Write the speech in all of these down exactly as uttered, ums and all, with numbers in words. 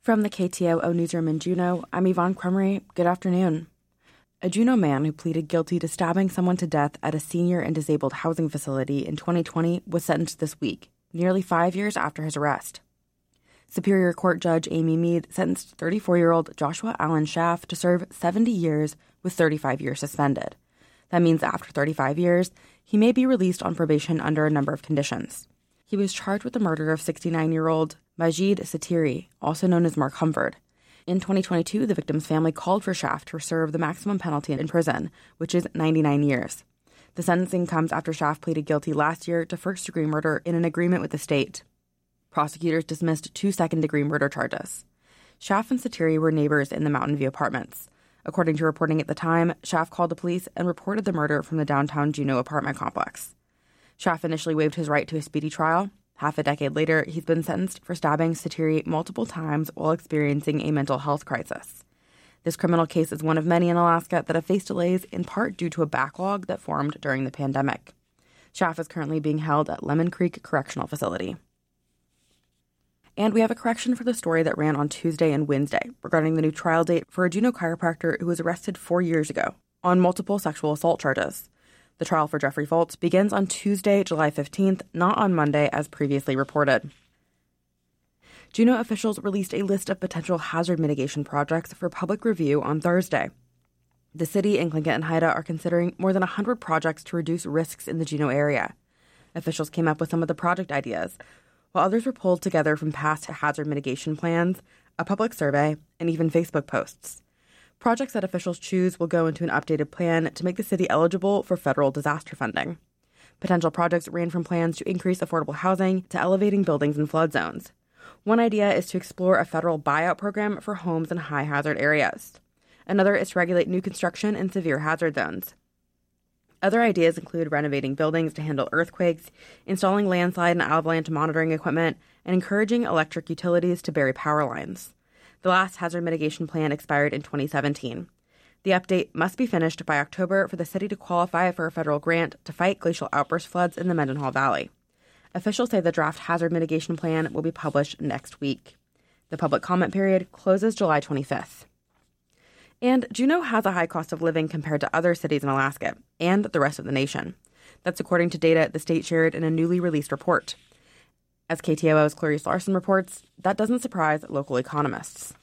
From the K T O O Newsroom in Juneau, I'm Yvonne Crumry. Good afternoon. A Juneau man who pleaded guilty to stabbing someone to death at a senior and disabled housing facility in twenty twenty was sentenced this week, nearly five years after his arrest. Superior Court Judge Amy Mead sentenced thirty-four-year-old Joshua Allen Schaff to serve seventy years with thirty-five years suspended. That means after thirty-five years, he may be released on probation under a number of conditions. He was charged with the murder of sixty-nine-year-old Majid Satiri, also known as Mark Humford. In twenty twenty-two, the victim's family called for Schaff to serve the maximum penalty in prison, which is ninety-nine years. The sentencing comes after Schaff pleaded guilty last year to first-degree murder in an agreement with the state. Prosecutors dismissed two second-degree murder charges. Schaff and Satiri were neighbors in the Mountain View apartments. According to reporting at the time, Schaff called the police and reported the murder from the downtown Juneau apartment complex. Schaff initially waived his right to a speedy trial. Half a decade later, he's been sentenced for stabbing Satiri multiple times while experiencing a mental health crisis. This criminal case is one of many in Alaska that have faced delays in part due to a backlog that formed during the pandemic. Schaff is currently being held at Lemon Creek Correctional Facility. And we have a correction for the story that ran on Tuesday and Wednesday regarding the new trial date for a Juneau chiropractor who was arrested four years ago on multiple sexual assault charges. The trial for Jeffrey Foltz begins on Tuesday, July fifteenth, not on Monday as previously reported. Juneau officials released a list of potential hazard mitigation projects for public review on Thursday. The city and Tlingit and Haida are considering more than one hundred projects to reduce risks in the Juneau area. Officials came up with some of the project ideas, while others were pulled together from past hazard mitigation plans, a public survey, and even Facebook posts. Projects that officials choose will go into an updated plan to make the city eligible for federal disaster funding. Potential projects ran from plans to increase affordable housing to elevating buildings in flood zones. One idea is to explore a federal buyout program for homes in high-hazard areas. Another is to regulate new construction in severe hazard zones. Other ideas include renovating buildings to handle earthquakes, installing landslide and avalanche monitoring equipment, and encouraging electric utilities to bury power lines. The last hazard mitigation plan expired in twenty seventeen. The update must be finished by October for the city to qualify for a federal grant to fight glacial outburst floods in the Mendenhall Valley. Officials say the draft hazard mitigation plan will be published next week. The public comment period closes July twenty-fifth. And Juneau has a high cost of living compared to other cities in Alaska and the rest of the nation. That's according to data the state shared in a newly released report. As K T O O's Clarice Larson reports, that doesn't surprise local economists.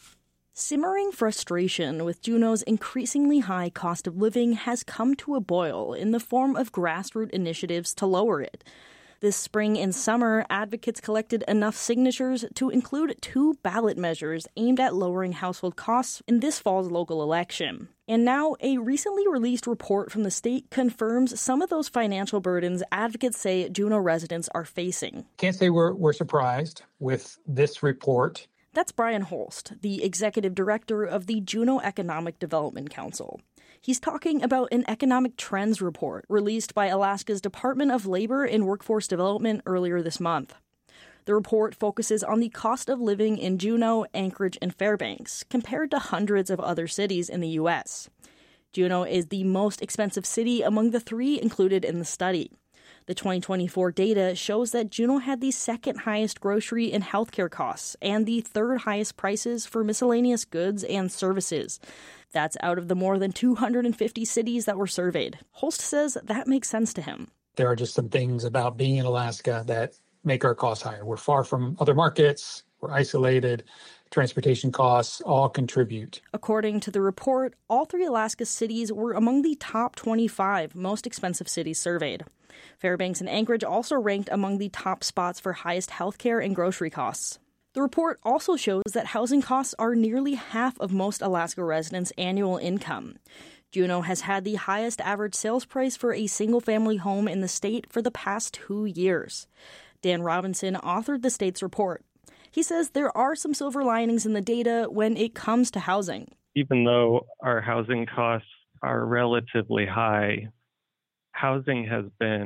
Simmering frustration with Juneau's increasingly high cost of living has come to a boil in the form of grassroots initiatives to lower it. This spring and summer, advocates collected enough signatures to include two ballot measures aimed at lowering household costs in this fall's local election. And now, a recently released report from the state confirms some of those financial burdens advocates say Juneau residents are facing. Can't say we're, we're surprised with this report. That's Brian Holst, the executive director of the Juneau Economic Development Council. He's talking about an economic trends report released by Alaska's Department of Labor and Workforce Development earlier this month. The report focuses on the cost of living in Juneau, Anchorage, and Fairbanks, compared to hundreds of other cities in the U S. Juneau is the most expensive city among the three included in the study. The twenty twenty-four data shows that Juneau had the second highest grocery and healthcare costs and the third highest prices for miscellaneous goods and services. That's out of the more than two hundred fifty cities that were surveyed. Holst says that makes sense to him. There are just some things about being in Alaska that make our costs higher. We're far from other markets. We're isolated. Transportation costs all contribute. According to the report, all three Alaska cities were among the top twenty-five most expensive cities surveyed. Fairbanks and Anchorage also ranked among the top spots for highest healthcare and grocery costs. The report also shows that housing costs are nearly half of most Alaska residents' annual income. Juneau has had the highest average sales price for a single-family home in the state for the past two years. Dan Robinson authored the state's report. He says there are some silver linings in the data when it comes to housing. Even though our housing costs are relatively high, housing has been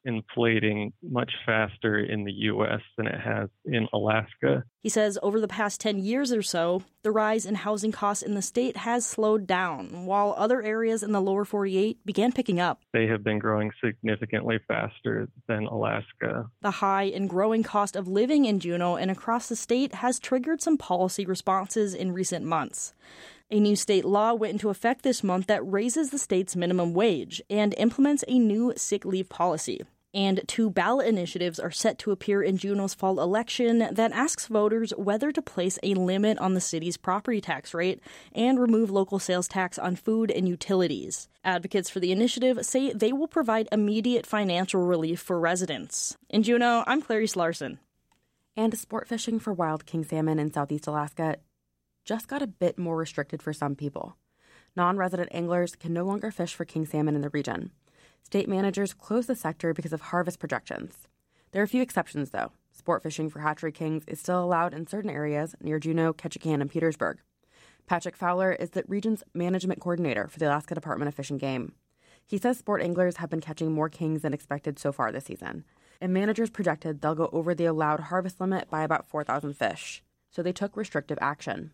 inflating much faster in the U S than it has in Alaska. He says over the past ten years or so, the rise in housing costs in the state has slowed down, while other areas in the lower forty-eight began picking up. They have been growing significantly faster than Alaska. The high and growing cost of living in Juneau and across the state has triggered some policy responses in recent months. A new state law went into effect this month that raises the state's minimum wage and implements a new sick leave policy. And two ballot initiatives are set to appear in Juneau's fall election that asks voters whether to place a limit on the city's property tax rate and remove local sales tax on food and utilities. Advocates for the initiative say they will provide immediate financial relief for residents. In Juneau, I'm Clarice Larson. And sport fishing for wild king salmon in southeast Alaska just got a bit more restricted for some people. Non-resident anglers can no longer fish for king salmon in the region. State managers closed the sector because of harvest projections. There are a few exceptions, though. Sport fishing for hatchery kings is still allowed in certain areas near Juneau, Ketchikan, and Petersburg. Patrick Fowler is the region's management coordinator for the Alaska Department of Fish and Game. He says sport anglers have been catching more kings than expected so far this season, and managers projected they'll go over the allowed harvest limit by about four thousand fish, so they took restrictive action.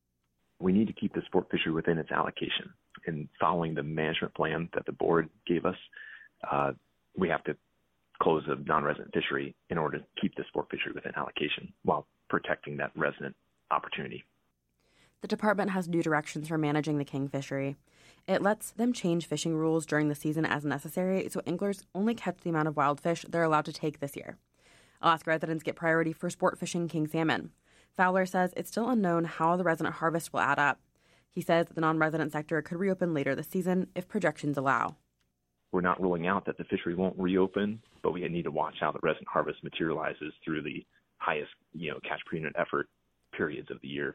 We need to keep the sport fishery within its allocation. And following the management plan that the board gave us, uh, we have to close the non-resident fishery in order to keep the sport fishery within allocation while protecting that resident opportunity. The department has new directions for managing the king fishery. It lets them change fishing rules during the season as necessary, so anglers only catch the amount of wild fish they're allowed to take this year. Alaska residents get priority for sport fishing king salmon. Fowler says it's still unknown how the resident harvest will add up. He says the non-resident sector could reopen later this season if projections allow. We're not ruling out that the fishery won't reopen, but we need to watch how the resident harvest materializes through the highest, you know, catch per unit effort periods of the year.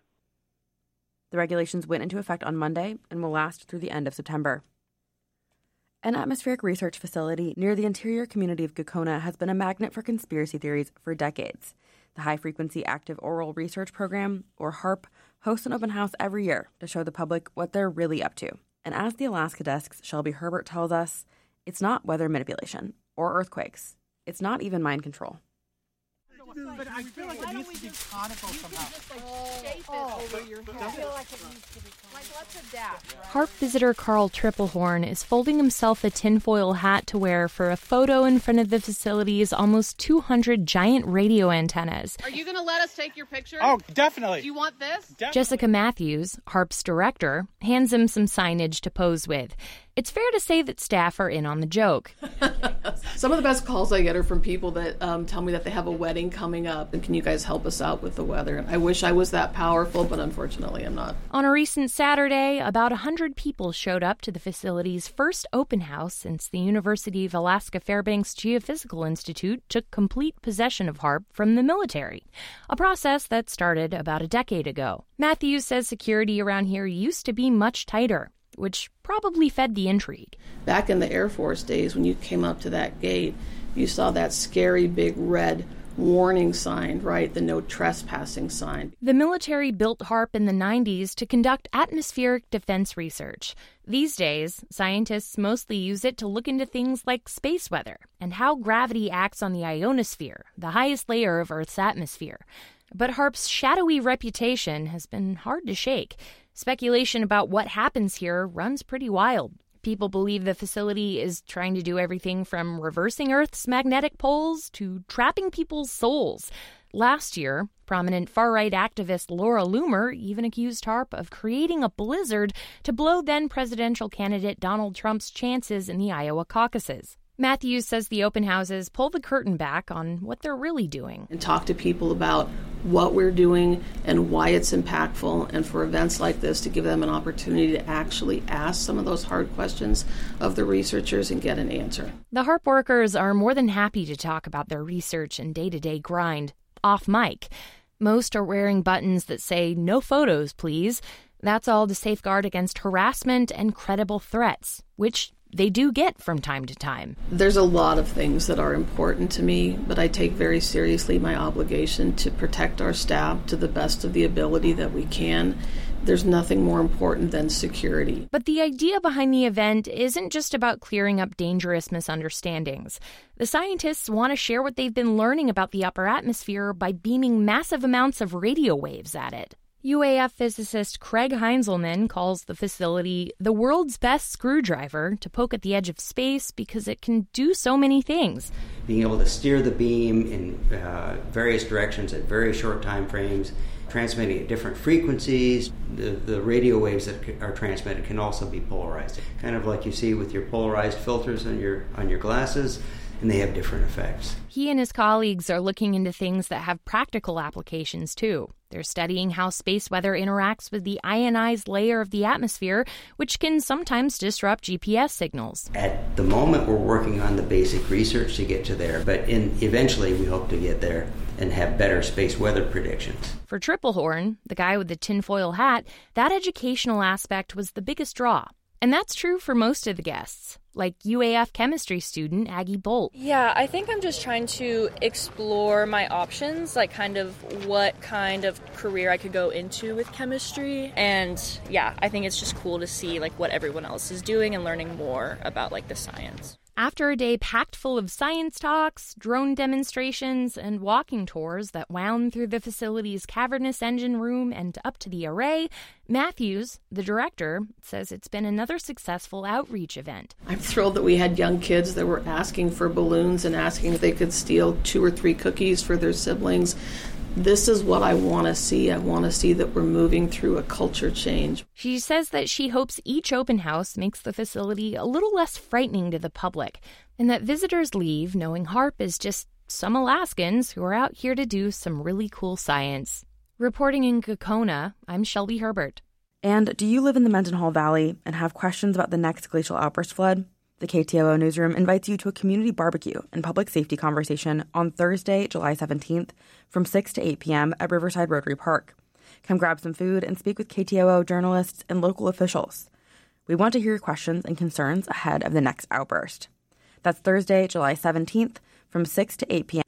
The regulations went into effect on Monday and will last through the end of September. An atmospheric research facility near the interior community of Gakona has been a magnet for conspiracy theories for decades. The High Frequency Active Oral Research Program, or HAARP, hosts an open house every year to show the public what they're really up to. And as the Alaska Desk's Shelby Herbert tells us, it's not weather manipulation or earthquakes. It's not even mind control. But I feel like it needs to be conical somehow. Just like shape it over your head. I feel like it needs to be conical. Like, let's adapt. HAARP visitor Carl Triplehorn is folding himself a tinfoil hat to wear for a photo in front of the facility's almost two hundred giant radio antennas. Are you going to let us take your picture? Oh, definitely. Do you want this? Definitely. Jessica Matthews, HAARP's director, hands him some signage to pose with. It's fair to say that staff are in on the joke. Some of the best calls I get are from people that um, tell me that they have a wedding coming up, and can you guys help us out with the weather? And I wish I was that powerful, but unfortunately I'm not. On a recent Saturday, about one hundred people showed up to the facility's first open house since the University of Alaska Fairbanks Geophysical Institute took complete possession of HAARP from the military, a process that started about a decade ago. Matthews says security around here used to be much tighter, which probably fed the intrigue. Back in the Air Force days, when you came up to that gate, you saw that scary big red warning sign, right? The no trespassing sign. The military built HAARP in the nineties to conduct atmospheric defense research. These days, scientists mostly use it to look into things like space weather and how gravity acts on the ionosphere, the highest layer of Earth's atmosphere. But HAARP's shadowy reputation has been hard to shake. Speculation about what happens here runs pretty wild. People believe the facility is trying to do everything from reversing Earth's magnetic poles to trapping people's souls. Last year, prominent far-right activist Laura Loomer even accused HAARP of creating a blizzard to blow then-presidential candidate Donald Trump's chances in the Iowa caucuses. Matthews says the open houses pull the curtain back on what they're really doing. And talk to people about what we're doing and why it's impactful, and for events like this to give them an opportunity to actually ask some of those hard questions of the researchers and get an answer. The HAARP workers are more than happy to talk about their research and day-to-day grind off mic. Most are wearing buttons that say, "No photos, please." That's all to safeguard against harassment and credible threats, which they do get from time to time. There's a lot of things that are important to me, but I take very seriously my obligation to protect our staff to the best of the ability that we can. There's nothing more important than security. But the idea behind the event isn't just about clearing up dangerous misunderstandings. The scientists want to share what they've been learning about the upper atmosphere by beaming massive amounts of radio waves at it. U A F physicist Craig Heinzelman calls the facility the world's best screwdriver to poke at the edge of space because it can do so many things. Being able to steer the beam in uh, various directions at very short time frames, transmitting at different frequencies. The, the radio waves that are transmitted can also be polarized, kind of like you see with your polarized filters on your on your glasses, and they have different effects. He and his colleagues are looking into things that have practical applications, too. They're studying how space weather interacts with the ionized layer of the atmosphere, which can sometimes disrupt G P S signals. At the moment, we're working on the basic research to get to there, but in, eventually we hope to get there and have better space weather predictions. For Triplehorn, the guy with the tinfoil hat, that educational aspect was the biggest draw. And that's true for most of the guests, like U A F chemistry student Aggie Bolt. Yeah, I think I'm just trying to explore my options, like kind of what kind of career I could go into with chemistry. And yeah, I think it's just cool to see like what everyone else is doing and learning more about like the science. After a day packed full of science talks, drone demonstrations, and walking tours that wound through the facility's cavernous engine room and up to the array, Matthews, the director, says it's been another successful outreach event. I'm thrilled that we had young kids that were asking for balloons and asking if they could steal two or three cookies for their siblings. This is what I want to see. I want to see that we're moving through a culture change. She says that she hopes each open house makes the facility a little less frightening to the public, and that visitors leave knowing HAARP is just some Alaskans who are out here to do some really cool science. Reporting in Gakona, I'm Shelby Herbert. And do you live in the Mendenhall Valley and have questions about the next glacial outburst flood? The K T O O Newsroom invites you to a community barbecue and public safety conversation on Thursday, July seventeenth from six to eight p.m. at Riverside Rotary Park. Come grab some food and speak with K T O O journalists and local officials. We want to hear your questions and concerns ahead of the next outburst. That's Thursday, July seventeenth from six to eight p.m.